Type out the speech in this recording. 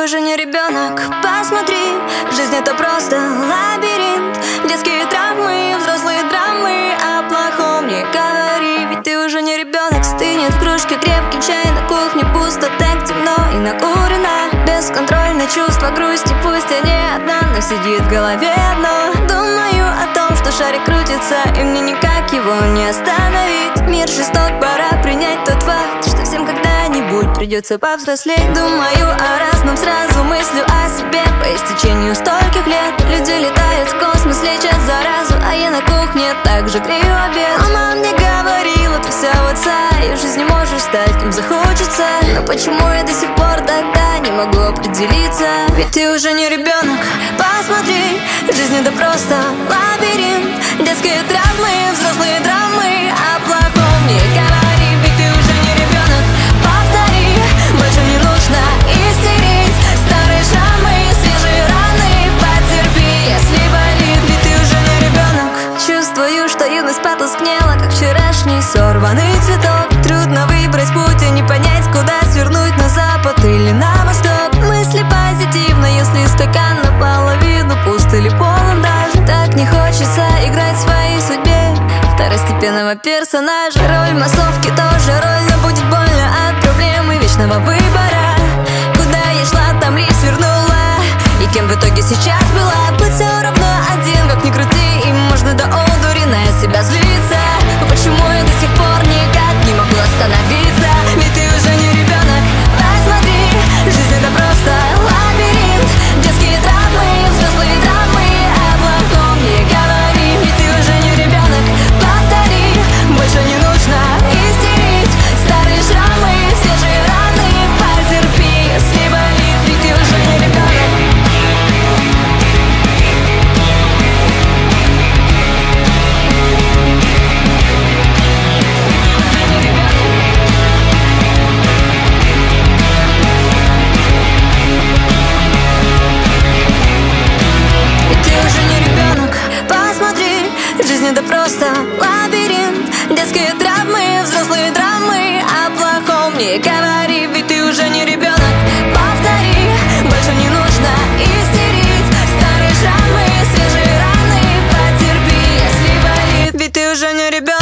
уже не ребенок. Посмотри, жизнь это просто лабиринт. Детские травмы, взрослые драмы. О плохом не говори, ведь ты уже не ребенок. Стынет в кружке крепкий чай, на кухне пусто, так темно и накурено. Бесконтрольное чувство грусти, пусть я не одна, но сидит в голове одно. Думаю о том, что шарик крутится, и мне никак его не остановить. Мир жесток, пора принять тот факт, что всем когда-нибудь придется повзрослеть. Думаю о разном, сразу мыслю о себе. По истечению стольких лет люди летают в космос, лечат заразу, а я на кухне также грею обед. Мама мне говорила, ты вся в отца, и в жизни можешь стать, кем захочется. Но почему я до сих пор тогда не могу определиться? Ведь ты уже не ребенок. Посмотри, жизнь это просто лабиринт. Детские травмы, взрослые драмы. О плохом не говори, ведь ты уже не ребенок. Повтори, больше не нужно истерить. Старые шрамы, свежие раны. Потерпи, если болит, ведь ты уже не ребенок. Чувствую, что юность потускнела, как вчерашний сорванный цветок. Трудно выбрать путь и не понять, куда свернуть, на запад или на восток. Мысли позитивно, если стакан наполовину пуст или полон даже. Так не хочется играть в своей судьбе второстепенного персонажа. Роль массовки тоже роль, но будет больно от проблемы вечного выбора. Куда я шла, там ли свернула, и кем в итоге сейчас была. Путь все равно один, как ни крути, и можно до одури на себя злиться. Но почему я до сих пор никак не могу остановиться? Ведь ты уже не ребенок. Посмотри, жизнь это просто лабиринт. Детские травмы, взрослые драмы. О плохом не говори, ведь ты уже не ребенок. Повтори, больше не нужно истерить. Старые шрамы, свежие раны. Потерпи, если болит, ведь ты уже не ребенок. Жизнь это просто лабиринт. Детские травмы, взрослые драмы. О плохом не говори, ведь ты уже не ребенок. Повтори, больше не нужно истерить. Старые шрамы, свежие раны. Потерпи, если болит, ведь ты уже не ребенок.